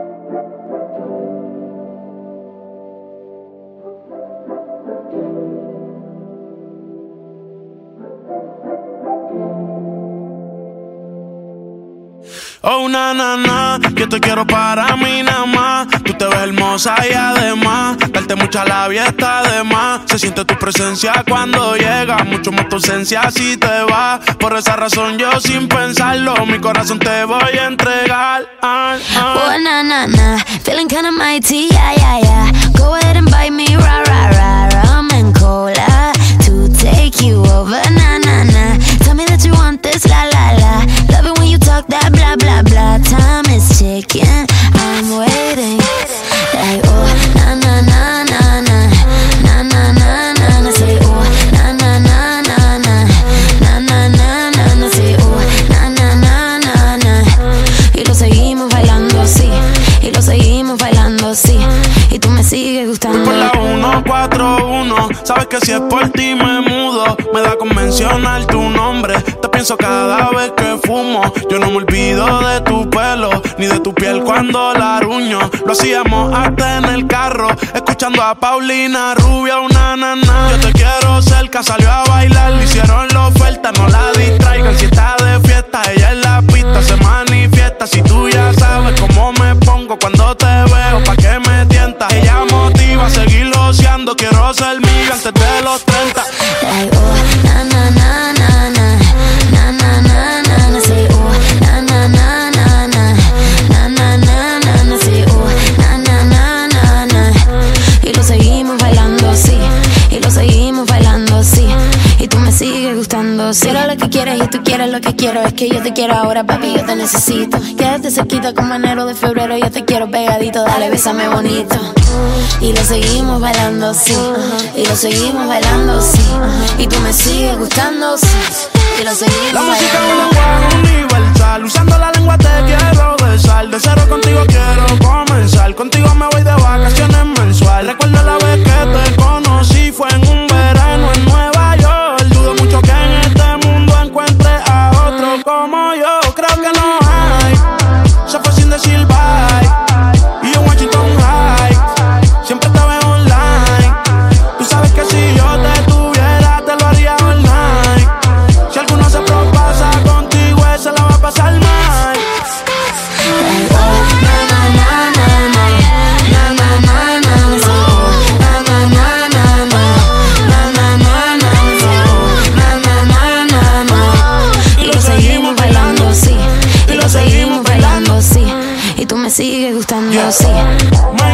Oh, na, yo te quiero para mí nada más. Tú te ves hermosa y además darte mucha labia está de más. Se siente tu presencia cuando llega, mucho más tu ausencia si te vas. Por esa razón yo sin pensarlo, mi corazón te voy a entregar. Oh, na, feeling kinda mighty, yeah. Go ahead and bite me, ra, rum and cola to take you over, na. Tell me that you want this, la. Love it when you talk that blah, blah, blah. Time is ticking, I'm waiting. Like, oh, na. Say, oh, na. Say, oh, na. Y lo seguimos bailando, sí. Y lo seguimos bailando, sí. Y tú me sigues gustando. Voy por la 141. Sabes que si es por ti me mudo. Me da con mencionar tu nombre. Te pienso cada vez que fumo. Yo no me olvido de tu pelo, ni de tu piel cuando la ruño. Lo hacíamos hasta en el carro, escuchando a Paulina Rubia, una nana. Yo te quiero cerca, salió a bailar. Le hicieron la oferta, no la distraigan. Si está de fiesta, ella en la pista se manifiesta. Si tú ya sabes cómo me pongo cuando te veo, pa' que me tientas. Ella motiva a seguir loceando. Quiero ser mía antes de los 30. Ay, oh, na. Say, oh, na. Say, oh, na. Y lo seguimos bailando, sí. Y lo seguimos bailando, sí. Y tú me sigues gustando, sí. Quiero lo que quieres y tú quieres lo que quiero. Es que yo te quiero ahora, papi, yo te necesito. Quédate cerquita como enero de febrero. Yo te quiero pegadito, dale, bésame bonito. Y lo seguimos bailando, sí. Y lo seguimos bailando, sí. Y tú me sigues gustando, sí. Y lo seguimos la música bailando. es un lenguaje universal. Usando la lengua te quiero besar. De cero contigo quiero comenzar. Contigo me voy de vacaciones mensual. Recuerdo la vez que te conocí, fue en un verano en Nueva York. Dudo mucho que en este mundo encuentre a otro como yo. Creo que no hay. Se fue sin decir bye. Y en Washington High siempre te veo online. Tú sabes que si yo te tuviera te lo haría all night. Si alguno se propasa contigo, esa la va a pasar mal. Y lo seguimos bailando, sí. Y lo seguimos bailando, sí. Y tú me sigues gustando, sí.